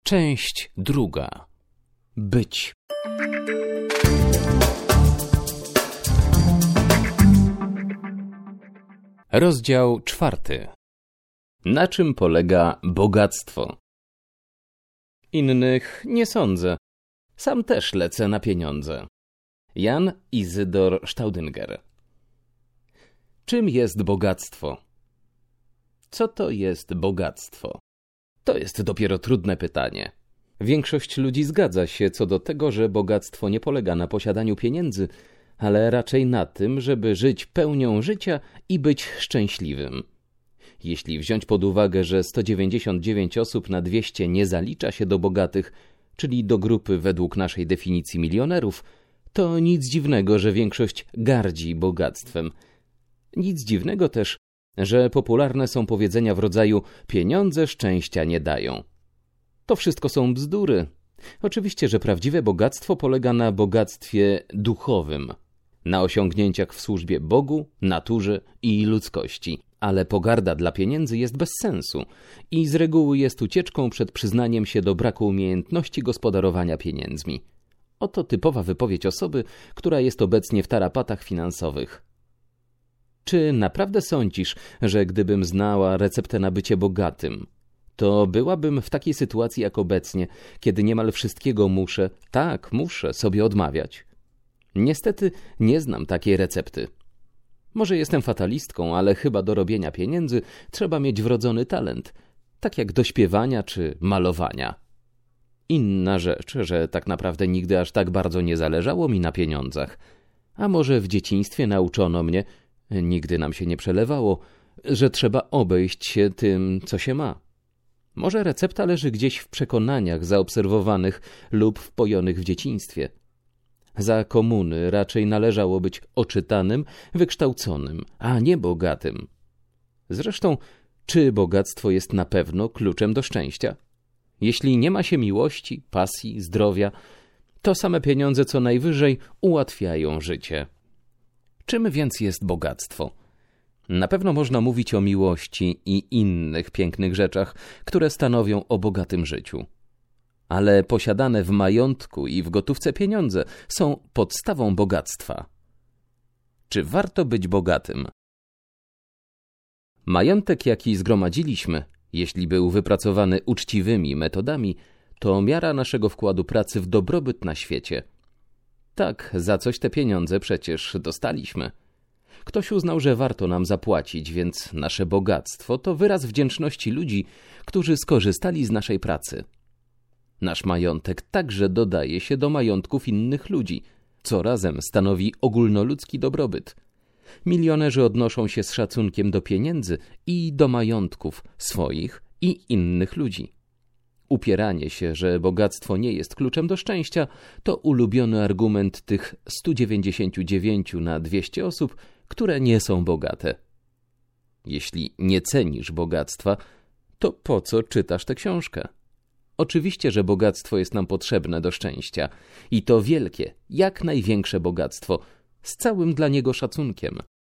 Część druga. Być. Rozdział 4. Na czym polega bogactwo? Innych nie sądzę. Sam też lecę na pieniądze. Jan Izydor Staudinger. Czym jest bogactwo? Co to jest bogactwo? To jest dopiero trudne pytanie. Większość ludzi zgadza się co do tego, że bogactwo nie polega na posiadaniu pieniędzy, ale raczej na tym, żeby żyć pełnią życia i być szczęśliwym. Jeśli wziąć pod uwagę, że 199 osób na 200 nie zalicza się do bogatych, czyli do grupy według naszej definicji milionerów, to nic dziwnego, że większość gardzi bogactwem. Nic dziwnego też, że popularne są powiedzenia w rodzaju pieniądze szczęścia nie dają. To wszystko są bzdury. Oczywiście, że prawdziwe bogactwo polega na bogactwie duchowym, na osiągnięciach w służbie Bogu, naturze i ludzkości. Ale pogarda dla pieniędzy jest bez sensu i z reguły jest ucieczką przed przyznaniem się do braku umiejętności gospodarowania pieniędzmi. Oto typowa wypowiedź osoby, która jest obecnie w tarapatach finansowych. Czy naprawdę sądzisz, że gdybym znała receptę na bycie bogatym, to byłabym w takiej sytuacji jak obecnie, kiedy niemal wszystkiego muszę sobie odmawiać? Niestety nie znam takiej recepty. Może jestem fatalistką, ale chyba do robienia pieniędzy trzeba mieć wrodzony talent, tak jak do śpiewania czy malowania. Inna rzecz, że tak naprawdę nigdy aż tak bardzo nie zależało mi na pieniądzach. A może w dzieciństwie nauczono mnie, nigdy nam się nie przelewało, że trzeba obejść się tym, co się ma. Może recepta leży gdzieś w przekonaniach zaobserwowanych lub wpojonych w dzieciństwie. Za komuny raczej należało być oczytanym, wykształconym, a nie bogatym. Zresztą, czy bogactwo jest na pewno kluczem do szczęścia? Jeśli nie ma się miłości, pasji, zdrowia, to same pieniądze co najwyżej ułatwiają życie. Czym więc jest bogactwo? Na pewno można mówić o miłości i innych pięknych rzeczach, które stanowią o bogatym życiu. Ale posiadane w majątku i w gotówce pieniądze są podstawą bogactwa. Czy warto być bogatym? Majątek, jaki zgromadziliśmy, jeśli był wypracowany uczciwymi metodami, to miara naszego wkładu pracy w dobrobyt na świecie. Tak, za coś te pieniądze przecież dostaliśmy. Ktoś uznał, że warto nam zapłacić, więc nasze bogactwo to wyraz wdzięczności ludzi, którzy skorzystali z naszej pracy. Nasz majątek także dodaje się do majątków innych ludzi, co razem stanowi ogólnoludzki dobrobyt. Milionerzy odnoszą się z szacunkiem do pieniędzy i do majątków swoich i innych ludzi. Upieranie się, że bogactwo nie jest kluczem do szczęścia, to ulubiony argument tych 199 na 200 osób, które nie są bogate. Jeśli nie cenisz bogactwa, to po co czytasz tę książkę? Oczywiście, że bogactwo jest nam potrzebne do szczęścia i to wielkie, jak największe bogactwo, z całym dla niego szacunkiem.